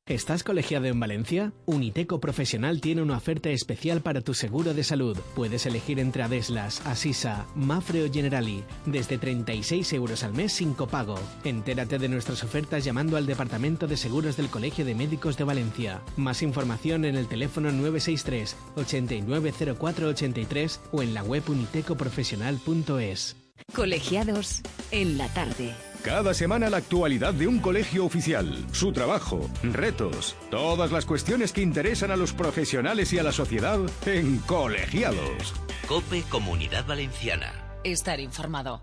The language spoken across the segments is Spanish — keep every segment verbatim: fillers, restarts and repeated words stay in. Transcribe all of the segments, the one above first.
¿Estás colegiado en Valencia? Uniteco Profesional tiene una oferta especial para tu seguro de salud. Puedes elegir entre Adeslas, Asisa, Mafre o Generali, desde treinta y seis euros al mes sin copago. Entérate de nuestras ofertas llamando al Departamento de Seguros del Colegio de Médicos de Valencia. Más información en el teléfono nueve seis tres, ochenta y nueve cero cuatro ochenta y tres o en la web uniteco profesional punto es. Colegiados en la tarde. Cada semana la actualidad de un colegio oficial, su trabajo, retos, todas las cuestiones que interesan a los profesionales y a la sociedad en Colegiados. COPE Comunidad Valenciana. Estar informado.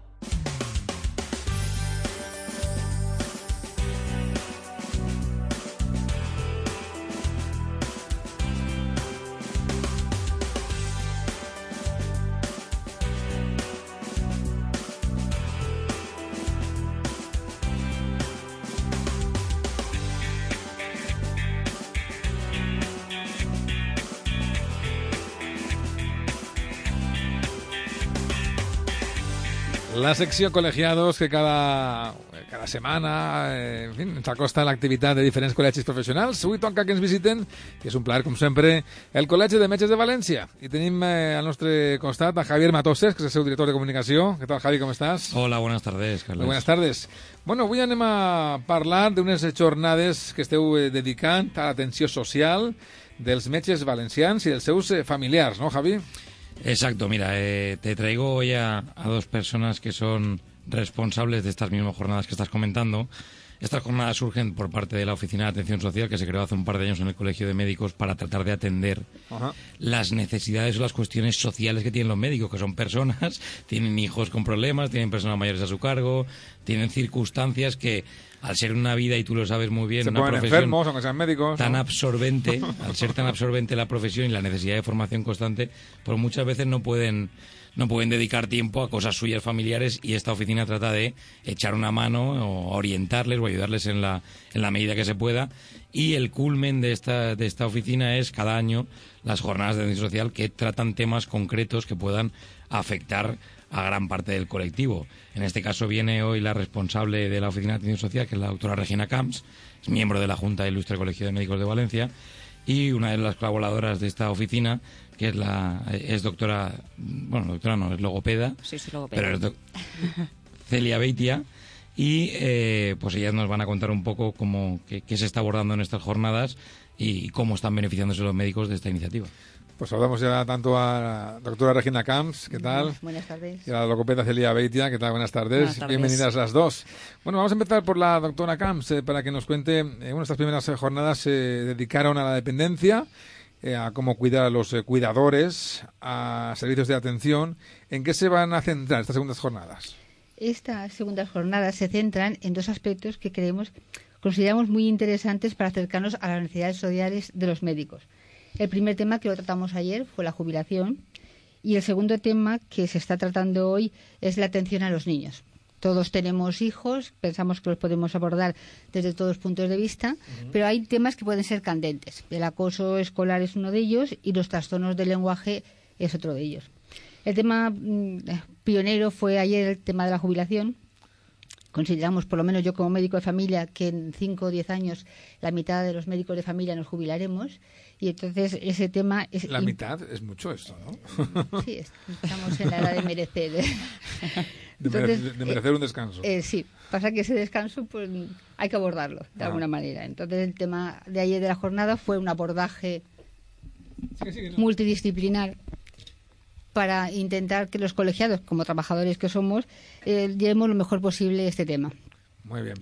La secció Col·legiados que cada, cada setmana eh, en fi, ens acosta a l'activitat de diferents col·legis professionals. Avui toca que ens visiten, que és un plaer, com sempre, el Col·legi de Metges de València. I tenim eh, al nostre costat a Javier Matoses, que és el seu director de comunicació. ¿Qué tal, Javi? ¿Cómo estás? Hola, buenas tardes, Carles. Muy buenas tardes. Bueno, avui anem a parlar d'unes jornades que esteu eh, dedicant a l'atenció social dels metges valencians i dels seus eh, familiars, ¿no, Javi? Exacto, mira, eh, te traigo hoy a, a dos personas que son responsables de estas mismas jornadas que estás comentando. Estas jornadas surgen por parte de la Oficina de Atención Social, que se creó hace un par de años en el Colegio de Médicos para tratar de atender Ajá. las necesidades o las cuestiones sociales que tienen los médicos, que son personas, tienen hijos con problemas, tienen personas mayores a su cargo, tienen circunstancias que, al ser una vida, y tú lo sabes muy bien, se una ponen profesión enfermos, aunque sean médicos, tan ¿no? absorbente, al ser tan absorbente la profesión y la necesidad de formación constante, pues muchas veces no pueden... no pueden dedicar tiempo a cosas suyas familiares, y esta oficina trata de echar una mano o orientarles o ayudarles en la, en la medida que se pueda. Y el culmen de esta, de esta oficina es cada año las jornadas de atención social que tratan temas concretos que puedan afectar a gran parte del colectivo. En este caso viene hoy la responsable de la Oficina de Atención Social, que es la doctora Regina Camps, es miembro de la Junta del Ilustre Colegio de Médicos de Valencia, y una de las colaboradoras de esta oficina, que es la es doctora, bueno, doctora no, es logopeda, sí, sí, logopeda. pero es doc- Celia Beitia, y eh, pues ellas nos van a contar un poco cómo qué, qué se está abordando en estas jornadas y cómo están beneficiándose los médicos de esta iniciativa. Pues saludamos ya tanto a la doctora Regina Camps, ¿qué tal? Buenas tardes. Y a la logopeda Celia Beitia, ¿qué tal? Buenas tardes. Buenas tardes. Bienvenidas las dos. Bueno, vamos a empezar por la doctora Camps, eh, para que nos cuente, eh, bueno, estas primeras eh, jornadas se dedicaron a la dependencia, eh, a cómo cuidar a los eh, cuidadores, a servicios de atención. ¿En qué se van a centrar estas segundas jornadas? Estas segundas jornadas se centran en dos aspectos que creemos, consideramos muy interesantes para acercarnos a las necesidades sociales de los médicos. El primer tema, que lo tratamos ayer, fue la jubilación, y el segundo tema que se está tratando hoy es la atención a los niños. Todos tenemos hijos, pensamos que los podemos abordar desde todos los puntos de vista, uh-huh. pero hay temas que pueden ser candentes. El acoso escolar es uno de ellos y los trastornos del lenguaje es otro de ellos. El tema mmm, pionero fue ayer el tema de la jubilación. Consideramos, por lo menos yo como médico de familia, que en cinco o diez años la mitad de los médicos de familia nos jubilaremos, y entonces ese tema es... La mitad es mucho esto, ¿no? Sí, estamos en la edad de merecer. Entonces, de, mere- de merecer un descanso. Eh, sí, pasa que ese descanso pues hay que abordarlo de ah. alguna manera. Entonces el tema de ayer de la jornada fue un abordaje sí, sí, no. multidisciplinar para intentar que los colegiados, como trabajadores que somos, eh, llevemos lo mejor posible este tema. Muy bien.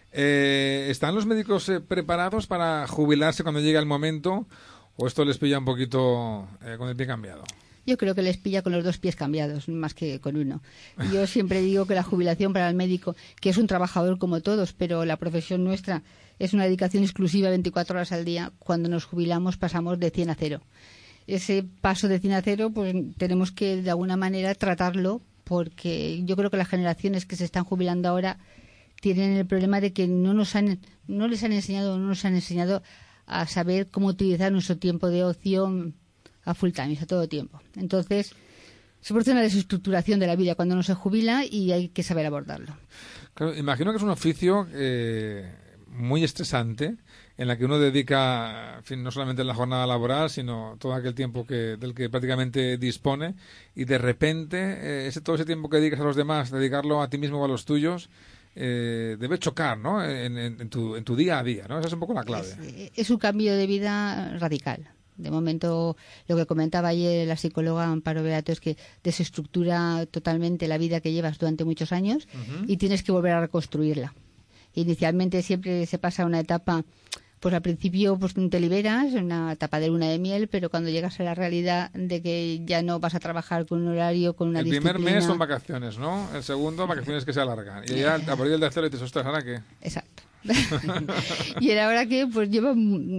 Eh, ¿Están los médicos eh, preparados para jubilarse cuando llegue el momento, o esto les pilla un poquito eh, con el pie cambiado? Yo creo que les pilla con los dos pies cambiados, más que con uno. Yo siempre digo que la jubilación para el médico, que es un trabajador como todos, pero la profesión nuestra es una dedicación exclusiva veinticuatro horas al día. Cuando nos jubilamos pasamos de cien a cero. Ese paso de cien a cero, pues tenemos que de alguna manera tratarlo, porque yo creo que las generaciones que se están jubilando ahora tienen el problema de que no nos han, no les han enseñado, no nos han enseñado a saber cómo utilizar nuestro tiempo de ocio a full time, a todo tiempo. Entonces, se produce una desestructuración de la vida cuando uno se jubila y hay que saber abordarlo. Claro, imagino que es un oficio eh, muy estresante, en la que uno dedica, en fin, no solamente la jornada laboral, sino todo aquel tiempo que del que prácticamente dispone, y de repente eh, ese todo ese tiempo que dedicas a los demás, dedicarlo a ti mismo o a los tuyos, eh, debe chocar, ¿no? En, en, en, tu, en tu día a día, ¿no? Esa es un poco la clave. Es, es un cambio de vida radical. De momento, lo que comentaba ayer la psicóloga Amparo Beato es que desestructura totalmente la vida que llevas durante muchos años uh-huh. y tienes que volver a reconstruirla. Inicialmente siempre se pasa una etapa, pues al principio pues te liberas, una etapa de luna de miel, pero cuando llegas a la realidad de que ya no vas a trabajar con un horario, con una disciplina... El primer mes son vacaciones, ¿no? El segundo, vacaciones que se alargan. Y ya a partir del tercero dices, ostras, ¿ahora qué? Exacto. Y ahora que pues lleva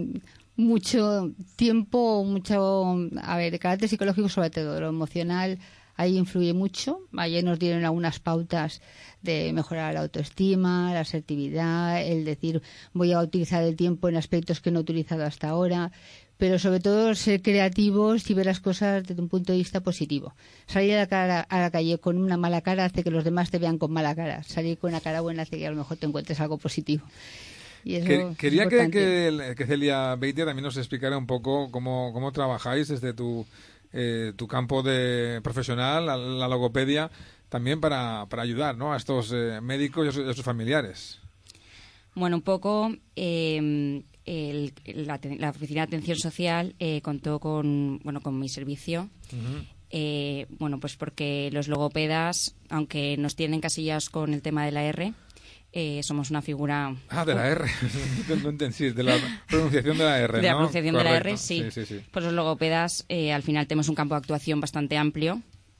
mucho tiempo, mucho, a ver, de carácter psicológico sobre todo, lo emocional ahí influye mucho. Ayer nos dieron algunas pautas de mejorar la autoestima, la asertividad, el decir voy a utilizar el tiempo en aspectos que no he utilizado hasta ahora, pero sobre todo ser creativos y ver las cosas desde un punto de vista positivo. Salir a la, cara, a la calle con una mala cara hace que los demás te vean con mala cara. Salir con una cara buena hace que a lo mejor te encuentres algo positivo. Y eso que, quería es que, que, que Celia Beitia también nos explicara un poco cómo, cómo trabajáis desde tu, eh, tu campo de profesional, la, la logopedia, también para, para ayudar, ¿no?, a estos eh, médicos y a sus, a sus familiares. Bueno, un poco eh, el, la, la Oficina de Atención Social eh, contó con, bueno, con mi servicio. Uh-huh. eh, bueno, pues porque los logopedas, aunque nos tienen casillas con el tema de la R, Eh, somos una figura... Ah, de la R. No entendí, de la pronunciación de la R, De la ¿no? pronunciación Correcto. de la R, sí. sí, sí, sí. Pues los logopedas, eh, al final tenemos un campo de actuación bastante amplio.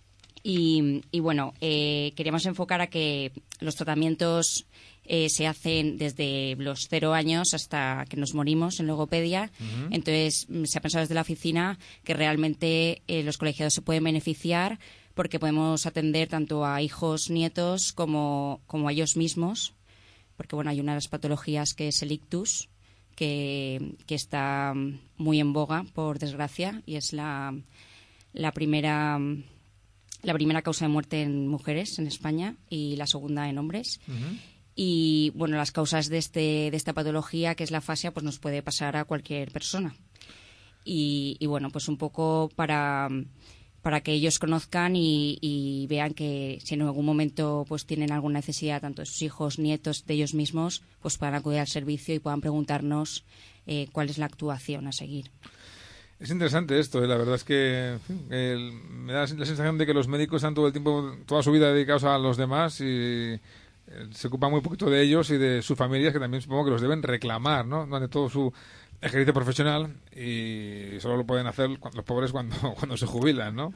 Y, y bueno, eh, queríamos enfocar a que los tratamientos eh, se hacen desde los cero años hasta que nos morimos en logopedia. Uh-huh. Entonces, se ha pensado desde la oficina que realmente eh, los colegiados se pueden beneficiar porque podemos atender tanto a hijos, nietos, como, como a ellos mismos. Porque bueno, hay una de las patologías que es el ictus, que, que está muy en boga, por desgracia, y es la, la primera la primera causa de muerte en mujeres en España y la segunda en hombres. Uh-huh. Y bueno, las causas de este de esta patología, que es la afasia, pues nos puede pasar a cualquier persona. Y, y bueno, pues un poco para para que ellos conozcan y, y vean que si en algún momento pues tienen alguna necesidad, tanto de sus hijos, nietos, de ellos mismos, pues puedan acudir al servicio y puedan preguntarnos eh, cuál es la actuación a seguir. Es interesante esto, ¿eh? La verdad es que en fin, el, me da la sensación de que los médicos están todo el tiempo, toda su vida dedicados a los demás y eh, se ocupan muy poquito de ellos y de sus familias, que también supongo que los deben reclamar, ¿no?, durante todo su ejercicio profesional, y solo lo pueden hacer los pobres cuando, cuando se jubilan, ¿no?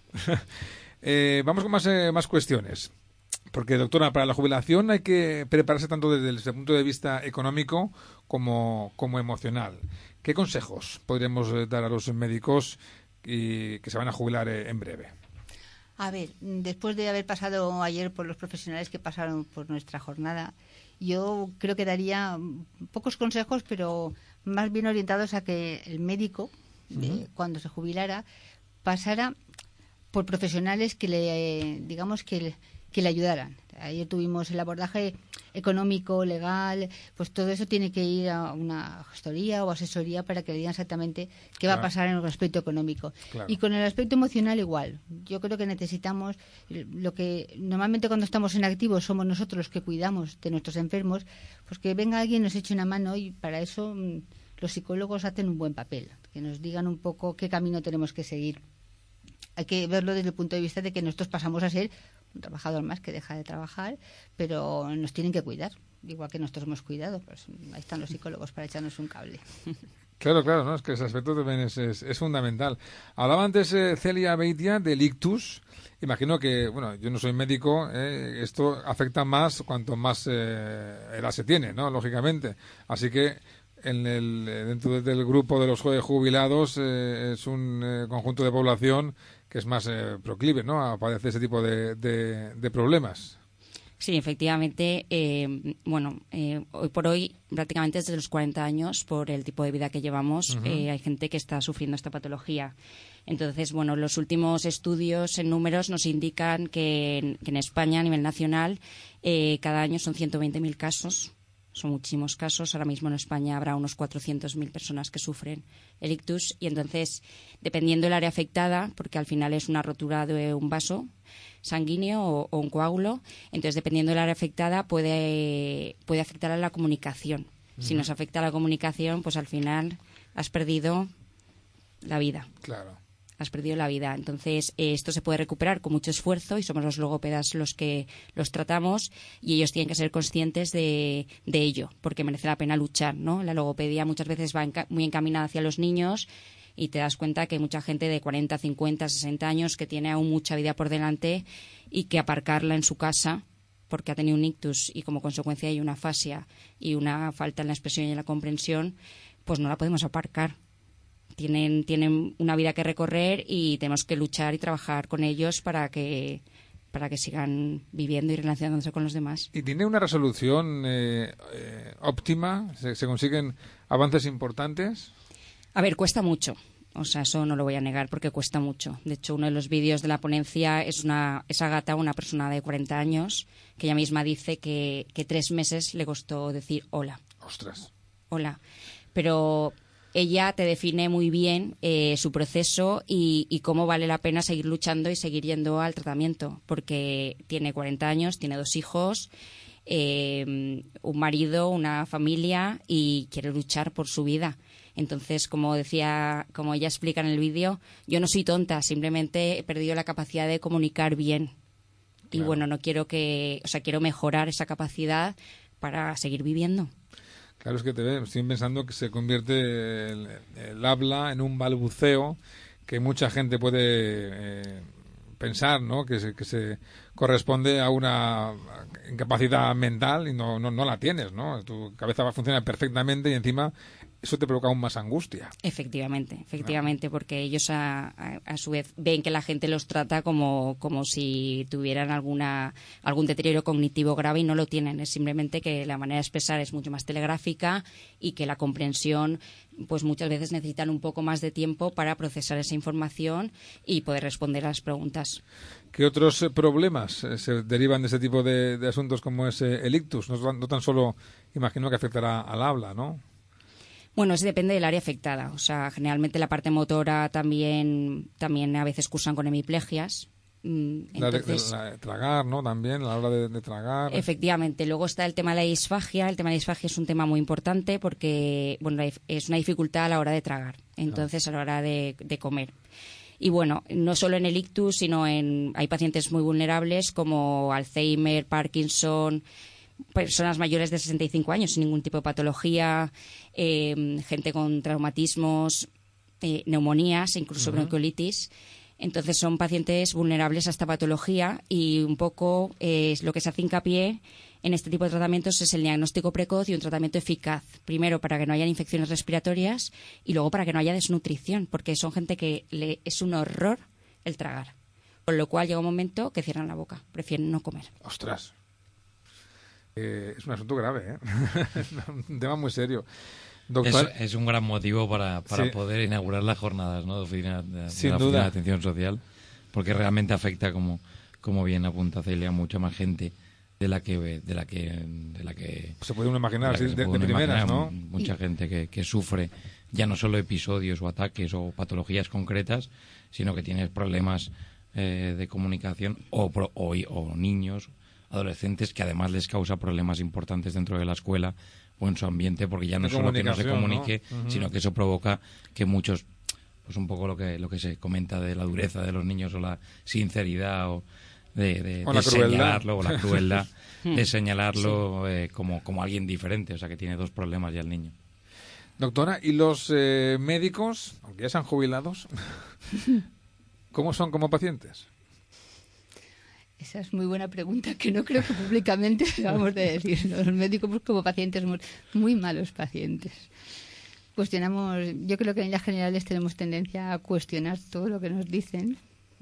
eh, vamos con más, eh, más cuestiones. Porque, doctora, para la jubilación hay que prepararse tanto desde el, desde el punto de vista económico como, como emocional. ¿Qué consejos podríamos eh, dar a los médicos y, que se van a jubilar eh, en breve? A ver, después de haber pasado ayer por los profesionales que pasaron por nuestra jornada, yo creo que daría pocos consejos, pero más bien orientados a que el médico, uh-huh. eh, cuando se jubilara, pasara por profesionales que le, digamos, que le, que le ayudaran. Ayer tuvimos el abordaje económico, legal, pues todo eso tiene que ir a una gestoría o asesoría para que le digan exactamente qué claro. va a pasar en el aspecto económico. Claro. Y con el aspecto emocional igual. Yo creo que necesitamos lo que normalmente cuando estamos en activo somos nosotros los que cuidamos de nuestros enfermos, pues que venga alguien y nos eche una mano, y para eso mmm, los psicólogos hacen un buen papel, que nos digan un poco qué camino tenemos que seguir. Hay que verlo desde el punto de vista de que nosotros pasamos a ser un trabajador más que deja de trabajar, pero nos tienen que cuidar, igual que nosotros hemos cuidado. Pues ahí están los psicólogos para echarnos un cable. Claro, claro, ¿no? Es que ese aspecto también es, es, es fundamental. Hablaba antes eh, Celia Beitia del ictus. Imagino que, bueno, yo no soy médico, eh, esto afecta más cuanto más eh, edad se tiene, ¿no?, lógicamente. Así que en el, dentro del grupo de los jubilados eh, es un eh, conjunto de población que es más eh, proclive, ¿no?, a padecer ese tipo de, de, de problemas. Sí, efectivamente. Eh, bueno, eh, hoy por hoy, prácticamente desde los cuarenta años, por el tipo de vida que llevamos, uh-huh. eh, hay gente que está sufriendo esta patología. Entonces, bueno, los últimos estudios en números nos indican que en, que en España, a nivel nacional, eh, cada año son ciento veinte mil casos Son muchísimos casos. Ahora mismo en España habrá unos cuatrocientas mil personas que sufren el ictus y entonces, dependiendo del área afectada, porque al final es una rotura de un vaso sanguíneo o, o un coágulo, entonces dependiendo del área afectada puede, puede afectar a la comunicación. Uh-huh. Si nos afecta a la comunicación, pues al final has perdido la vida. Claro. Has perdido la vida. Entonces, eh, esto se puede recuperar con mucho esfuerzo y somos los logópedas los que los tratamos y ellos tienen que ser conscientes de, de ello, porque merece la pena luchar, ¿no? La logopedia muchas veces va enca- muy encaminada hacia los niños y te das cuenta que hay mucha gente de cuarenta, cincuenta, sesenta años que tiene aún mucha vida por delante y que aparcarla en su casa porque ha tenido un ictus y como consecuencia hay una afasia y una falta en la expresión y en la comprensión, pues no la podemos aparcar. Tienen, tienen una vida que recorrer y tenemos que luchar y trabajar con ellos para que para que sigan viviendo y relacionándose con los demás. ¿Y tiene una resolución eh, eh, óptima? ¿Se, ¿Se consiguen avances importantes? A ver, cuesta mucho. O sea, eso no lo voy a negar porque cuesta mucho. De hecho, uno de los vídeos de la ponencia es una esa gata, una persona de cuarenta años, que ella misma dice que, que tres meses le costó decir hola. ¡Ostras! Hola. Pero ella te define muy bien eh, su proceso y, y cómo vale la pena seguir luchando y seguir yendo al tratamiento, porque tiene cuarenta años, tiene dos hijos, eh, un marido, una familia y quiere luchar por su vida. Entonces, como decía, como ella explica en el vídeo, yo no soy tonta, simplemente he perdido la capacidad de comunicar bien. Claro. Y bueno, no quiero que, o sea, quiero mejorar esa capacidad para seguir viviendo. Claro, es que te estoy pensando que se convierte el, el habla en un balbuceo que mucha gente puede eh, pensar, ¿no? Que se, que se corresponde a una incapacidad mental y no, no, no la tienes, ¿no? Tu cabeza va a funcionar perfectamente y encima eso te provoca aún más angustia. Efectivamente, efectivamente, ¿no? Porque ellos a, a, a su vez ven que la gente los trata como, como si tuvieran alguna algún deterioro cognitivo grave y no lo tienen. Es simplemente que la manera de expresar es mucho más telegráfica y que la comprensión, pues muchas veces necesitan un poco más de tiempo para procesar esa información y poder responder a las preguntas. ¿Qué otros problemas se derivan de ese tipo de, de asuntos como es el ictus? No, no tan solo imagino que afectará al habla, ¿no? Bueno, eso depende del área afectada. O sea, generalmente la parte motora también, también a veces cursan con hemiplegias. Entonces, la, de, la de tragar, ¿no? También, a la hora de, de tragar. Efectivamente. Luego está el tema de la disfagia. El tema de la disfagia es un tema muy importante porque, bueno, es una dificultad a la hora de tragar. Entonces, claro, a la hora de, de comer. Y bueno, no solo en el ictus, sino en hay pacientes muy vulnerables como Alzheimer, Parkinson, personas mayores de sesenta y cinco años sin ningún tipo de patología, eh, gente con traumatismos, eh, neumonías, incluso uh-huh. bronquiolitis. Entonces son pacientes vulnerables a esta patología y un poco eh, lo que se hace hincapié en este tipo de tratamientos es el diagnóstico precoz y un tratamiento eficaz. Primero, para que no haya infecciones respiratorias y luego para que no haya desnutrición, porque son gente que le es un horror el tragar. Con lo cual llega un momento que cierran la boca, prefieren no comer. ¡Ostras! Eh, es un asunto grave, ¿eh? Un tema muy serio. Doctor, es, es un gran motivo para, para sí. poder inaugurar las jornadas, ¿no? de, oficina, de, Sin de la duda. Oficina de Atención Social, porque realmente afecta, como, como bien apunta Celia, mucha más gente de la que de la que de la que se puede uno imaginar de, de, de, de primeras, ¿no? Mucha gente que, que sufre ya no solo episodios o ataques o patologías concretas, sino que tiene problemas eh, de comunicación o, o, o niños, adolescentes que además les causa problemas importantes dentro de la escuela o en su ambiente, porque ya no de solo que no se comunique, ¿no? Uh-huh. sino que eso provoca que muchos, pues un poco lo que lo que se comenta de la dureza de los niños o la sinceridad o de, de, o de la señalarlo o la crueldad de señalarlo sí. eh, como, como alguien diferente, o sea que tiene dos problemas ya el niño. Doctora, ¿y los eh, médicos, aunque ya sean jubilados, cómo son como pacientes? Esa es muy buena pregunta que no creo que públicamente debamos de decir. Los médicos como pacientes muy, muy malos pacientes. Cuestionamos, yo creo que en líneas generales tenemos tendencia a cuestionar todo lo que nos dicen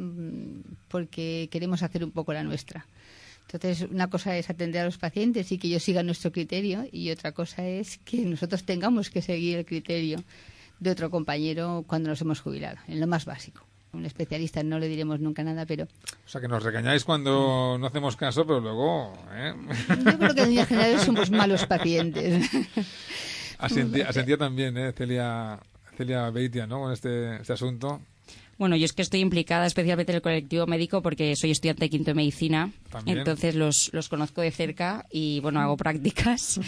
porque queremos hacer un poco la nuestra. Entonces, una cosa es atender a los pacientes y que ellos sigan nuestro criterio y otra cosa es que nosotros tengamos que seguir el criterio de otro compañero cuando nos hemos jubilado, en lo más básico. un especialista, no le diremos nunca nada, pero... O sea, que nos regañáis cuando no hacemos caso, pero luego... ¿eh? Yo creo que en líneas generales somos malos pacientes. Asentía, asentía también, ¿eh? Celia, Celia Beitia, ¿no? Con este, este asunto. Bueno, yo es que estoy implicada especialmente en el colectivo médico porque soy estudiante de quinto de medicina. ¿También? Entonces los, los conozco de cerca y, bueno, hago prácticas.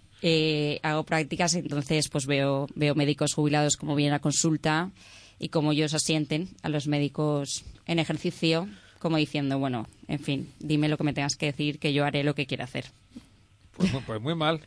eh, hago prácticas, entonces pues veo, veo médicos jubilados como vienen a consulta y como ellos asienten a los médicos en ejercicio, como diciendo, bueno, en fin, dime lo que me tengas que decir, que yo haré lo que quiera hacer. Pues, pues muy mal.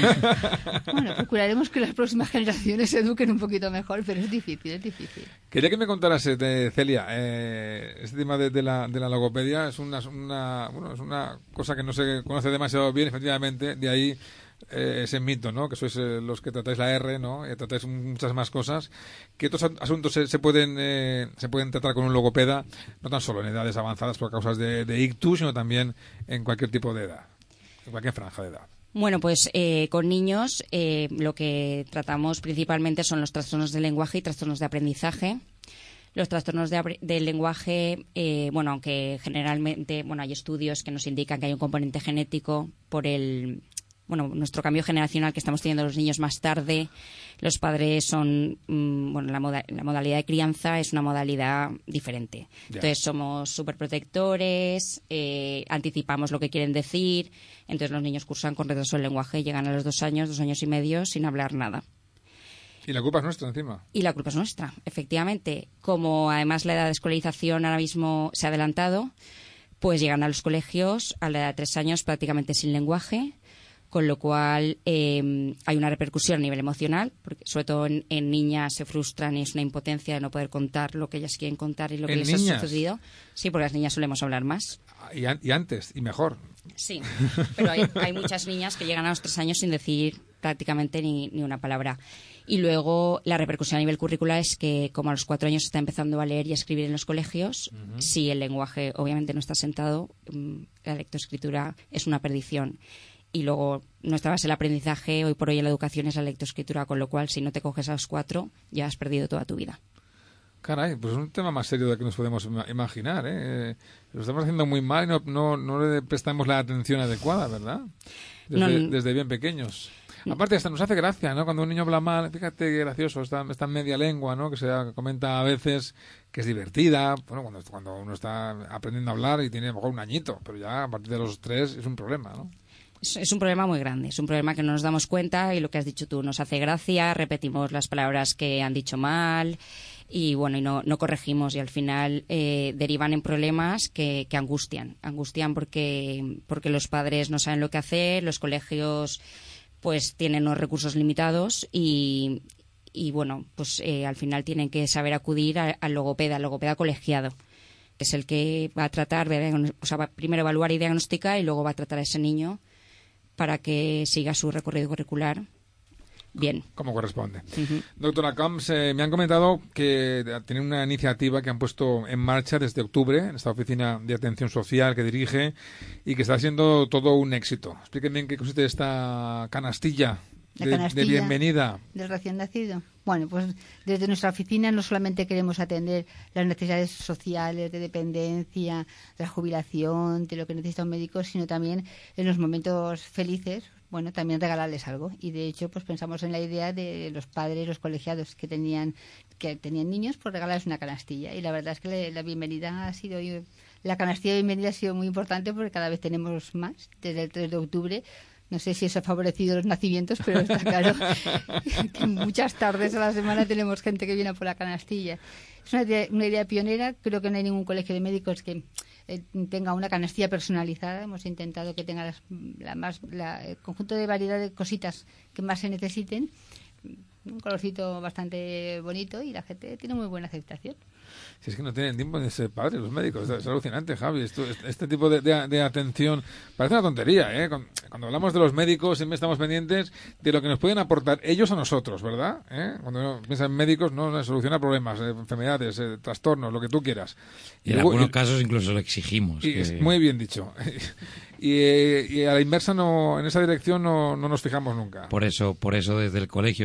Bueno, procuraremos que las próximas generaciones se eduquen un poquito mejor, pero es difícil, es difícil. Quería que me contaras, eh, Celia, eh, este tema de, de, la, de la logopedia es una, una, bueno, es una cosa que no se conoce demasiado bien, efectivamente, de ahí eh, ese mito, ¿no? Que sois eh, los que tratáis la R, ¿no? Y tratáis muchas más cosas. ¿Qué otros asuntos se, se pueden eh, se pueden tratar con un logopeda, no tan solo en edades avanzadas por causas de, de ictus, sino también en cualquier tipo de edad? En cualquier franja de edad. Bueno, pues eh, con niños eh, lo que tratamos principalmente son los trastornos del lenguaje y trastornos de aprendizaje. Los trastornos de, del lenguaje, eh, bueno, aunque generalmente, bueno, hay estudios que nos indican que hay un componente genético por el, bueno, nuestro cambio generacional que estamos teniendo los niños más tarde. Los padres son, mmm, bueno, la, moda, la modalidad de crianza es una modalidad diferente. Ya. Entonces somos súper protectores, eh, anticipamos lo que quieren decir. Entonces los niños cursan con retraso del lenguaje y llegan a los dos años, dos años y medio sin hablar nada. Y la culpa es nuestra encima. Y la culpa es nuestra, efectivamente. Como además la edad de escolarización ahora mismo se ha adelantado, pues llegan a los colegios a la edad de tres años prácticamente sin lenguaje, con lo cual eh, hay una repercusión a nivel emocional, porque sobre todo en, en niñas se frustran y es una impotencia de no poder contar lo que ellas quieren contar y lo que les niñas? ha sucedido. Sí, porque las niñas solemos hablar más. Y, an- y antes, y mejor. Sí, pero hay, hay muchas niñas que llegan a los tres años sin decir prácticamente ni, ni una palabra. Y luego la repercusión a nivel curricular es que como a los cuatro años se está empezando a leer y a escribir en los colegios, uh-huh. si el lenguaje obviamente no está sentado, la lectoescritura es una perdición. Y luego nuestra base del aprendizaje hoy por hoy en la educación es la lectoescritura, con lo cual si no te coges a los cuatro ya has perdido toda tu vida. Caray, pues es un tema más serio de lo que nos podemos imaginar, ¿eh? Lo estamos haciendo muy mal y no, no, no le prestamos la atención adecuada, ¿verdad? Desde, no, desde bien pequeños. Aparte, hasta nos hace gracia, ¿no? Cuando un niño habla mal, fíjate qué gracioso, está, está en media lengua, ¿no? Que se comenta a veces que es divertida, bueno, cuando, cuando uno está aprendiendo a hablar y tiene a lo mejor un añito, pero ya a partir de los tres es un problema, ¿no? Es un problema muy grande, es un problema que no nos damos cuenta y lo que has dicho tú nos hace gracia, repetimos las palabras que han dicho mal y bueno, y no, no corregimos y al final eh, derivan en problemas que, que angustian, angustian porque, porque los padres no saben lo que hacer, los colegios pues tienen unos recursos limitados y, y bueno, pues eh, al final tienen que saber acudir al, al logopeda, al logopeda colegiado. Es el que va a tratar, o sea, va primero evaluar y diagnosticar y luego va a tratar a ese niño para que siga su recorrido curricular bien. Como corresponde. Uh-huh. Doctora Camps, eh, me han comentado que tienen una iniciativa que han puesto en marcha desde octubre en esta oficina de atención social que dirige y que está siendo todo un éxito. Explíquenme en qué consiste esta canastilla, La de, canastilla de bienvenida. Del recién nacido. Bueno, pues desde nuestra oficina no solamente queremos atender las necesidades sociales, de dependencia, de la jubilación, de lo que necesita un médico, sino también en los momentos felices, bueno, también regalarles algo. Y de hecho, pues pensamos en la idea de los padres, los colegiados que tenían que tenían niños, pues regalarles una canastilla. Y la verdad es que la bienvenida ha sido, la canastilla de bienvenida ha sido muy importante porque cada vez tenemos más. Desde el tres de octubre. No sé si eso ha favorecido los nacimientos, pero está claro que muchas tardes a la semana tenemos gente que viene por la canastilla. Es una idea, una idea pionera. Creo que no hay ningún colegio de médicos que eh, tenga una canastilla personalizada. Hemos intentado que tenga las, la más, la, el conjunto de variedad de cositas que más se necesiten. Un colorcito bastante bonito y la gente tiene muy buena aceptación. Si es que no tienen tiempo de ser padres los médicos, es alucinante, Javi. Esto, este tipo de, de, de atención parece una tontería, ¿eh? Cuando hablamos de los médicos siempre estamos pendientes de lo que nos pueden aportar ellos a nosotros, ¿verdad? ¿Eh? Cuando uno piensa en médicos, no soluciona problemas, eh, enfermedades, eh, trastornos, lo que tú quieras. Y, y en luego, algunos y, casos incluso lo exigimos. Y que... es muy bien dicho. Y, y a la inversa, no, en esa dirección no, no nos fijamos nunca. Por eso, por eso desde el colegio, que creo que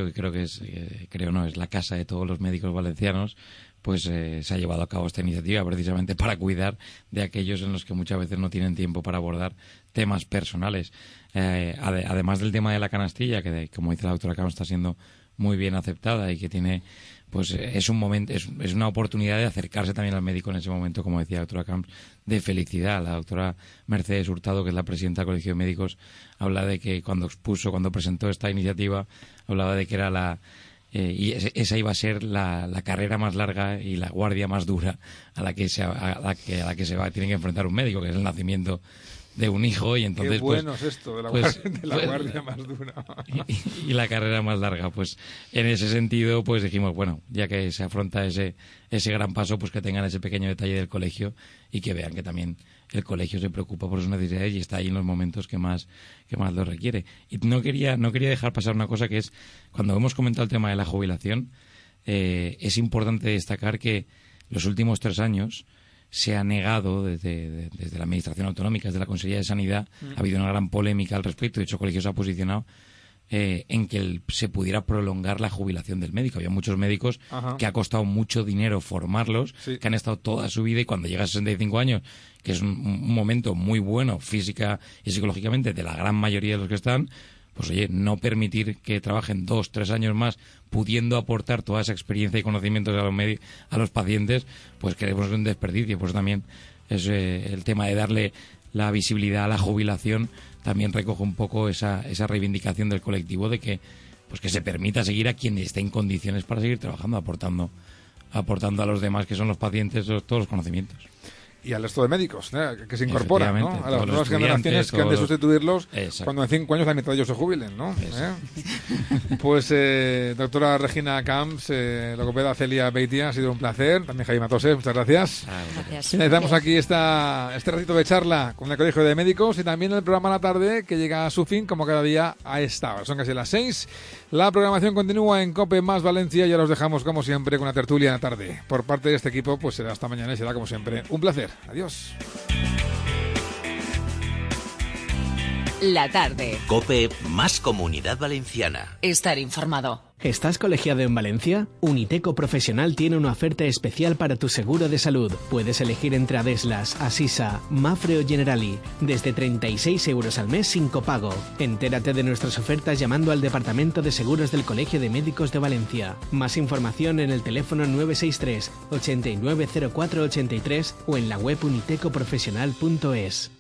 es, eh, creo no, es la casa de todos los médicos valencianos, pues eh, se ha llevado a cabo esta iniciativa precisamente para cuidar de aquellos en los que muchas veces no tienen tiempo para abordar temas personales. Eh, ade- además del tema de la canastilla, que de- como dice la doctora Camps está siendo muy bien aceptada y que tiene, pues es un momento, es, es una oportunidad de acercarse también al médico en ese momento, como decía la doctora Camps, de felicidad. La doctora Mercedes Hurtado, que es la presidenta del Colegio de Médicos, habla de que cuando expuso, cuando presentó esta iniciativa, hablaba de que era la eh, y ese- esa iba a ser la, la carrera más larga y la guardia más dura a la que se a la que a la que se va tiene que enfrentar un médico, que es el nacimiento de un hijo. Y entonces Qué bueno pues, es esto de la, pues, guardia, de la pues, guardia más dura. y, y la carrera más larga. Pues en ese sentido, pues dijimos, bueno, ya que se afronta ese ese gran paso, pues que tengan ese pequeño detalle del colegio y que vean que también el colegio se preocupa por sus necesidades y está ahí en los momentos que más que más lo requiere. Y no quería no quería dejar pasar una cosa, que es, cuando hemos comentado el tema de la jubilación, eh, es importante destacar que los últimos tres años se ha negado desde, de- desde la Administración Autonómica, desde la Consejería de Sanidad, ha habido una gran polémica al respecto. De hecho, el colegio se ha posicionado eh, en que el- se pudiera prolongar la jubilación del médico. Había muchos médicos Ajá. que ha costado mucho dinero formarlos, Sí. que han estado toda su vida, y cuando llega a sesenta y cinco años, que es un, un momento muy bueno física y psicológicamente de la gran mayoría de los que están, pues oye, no permitir que trabajen dos, tres años más pudiendo aportar toda esa experiencia y conocimientos a los, medi- a los pacientes, pues creemos que es un desperdicio. Pues también es eh, el tema de darle la visibilidad a la jubilación, también recoge un poco esa, esa reivindicación del colectivo de que, pues que se permita seguir a quien esté en condiciones para seguir trabajando, aportando, aportando a los demás, que son los pacientes, todos los conocimientos. Y al resto de médicos, ¿eh? Que se incorporan, ¿no? Efectivamente, A las todos los nuevas generaciones estudiantes, que han de todos los- sustituirlos Exacto. cuando en cinco años la mitad de ellos se jubilen, ¿no? ¿Eh? Pues, eh, doctora Regina Camps, eh, logopeda Celia Beitia, ha sido un placer. También Jaime Matose, muchas gracias. Gracias. Finalizamos aquí esta, este ratito de charla con el Colegio de Médicos y también el programa a la tarde, que llega a su fin como cada día a esta hora. Son casi las seis. La programación continúa en COPE más Valencia y ya los dejamos como siempre con la tertulia en la tarde. Por parte de este equipo, pues será hasta mañana y será como siempre un placer. Adiós. La tarde. COPE más Comunidad Valenciana. Estar informado. ¿Estás colegiado en Valencia? Uniteco Profesional tiene una oferta especial para tu seguro de salud. Puedes elegir entre Adeslas, Asisa, Mafre o Generali, desde treinta y seis euros al mes sin copago. Entérate de nuestras ofertas llamando al Departamento de Seguros del Colegio de Médicos de Valencia. Más información en el teléfono nueve seis tres, ochenta y nueve cero cuatro ochenta y tres o en la web uniteco profesional punto es.